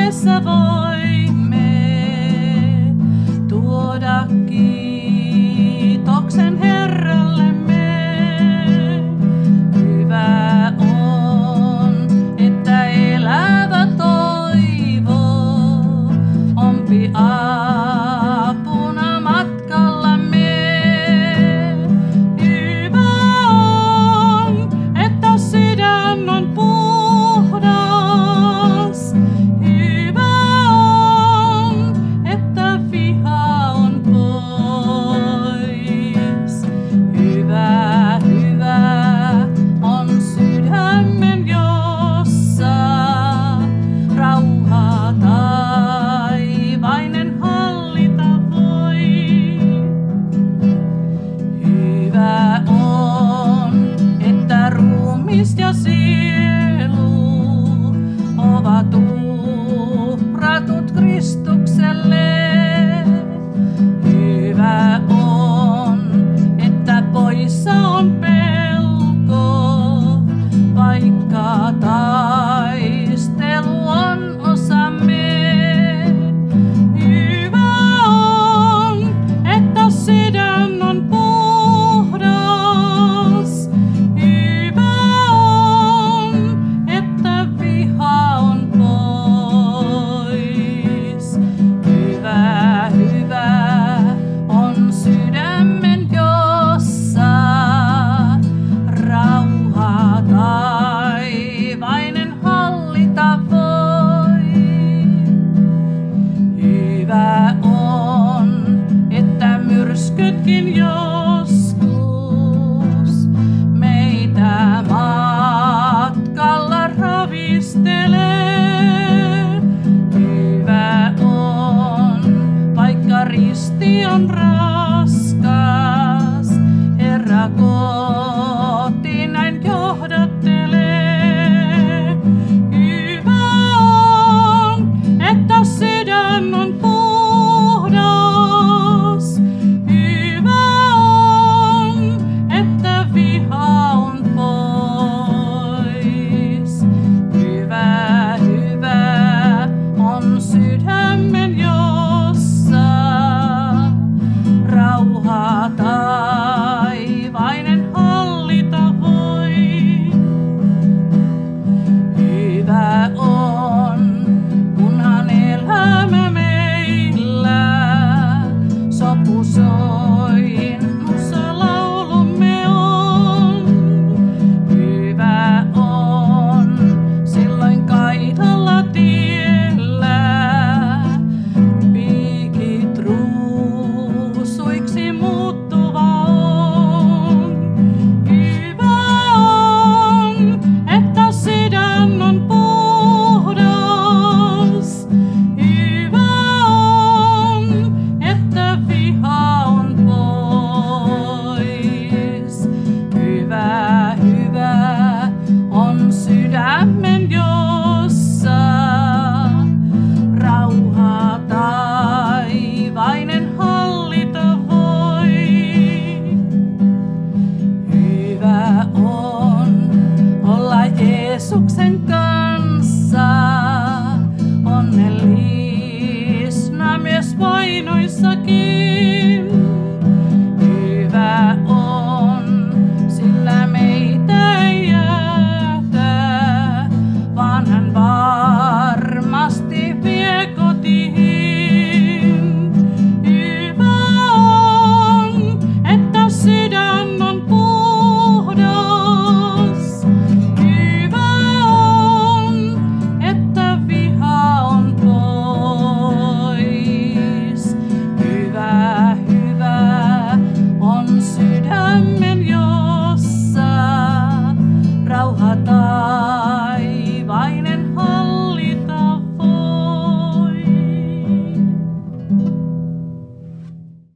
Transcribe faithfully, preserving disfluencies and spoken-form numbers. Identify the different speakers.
Speaker 1: yhdessä voimme tuoda kiitoksen Herrallemme. Hyvä on, että elävä toivo ompi apuna matkallamme. Hyvä on, että sydän on puhdas. Hyvä on, että viha on pois. Hyvä, hyvä on sydämen, jossa rauha taivainen hallita voi. Hyvä on, että ruumis ja sielu ovat uhratut Kristukselle. Hyvä on, että poissa on pelko, vaikka taistelu on osamme. Hyvä on, että sydän on puhdas. Hyvä on, että viha on pois. Hyvä, hyvä on sydämen, jossa rauha taivainen hallita voi. Hyvä on, että myrskytkin joskus meitä matkalla ravistelee. Hyvä on, vaikka risti on raskas, Herra kotiin näin johdattelee. Hyvä on, että sydän on puhdas. Hyvä on, että viha on pois. Hyvä, hyvä on sydämen, jossa rauha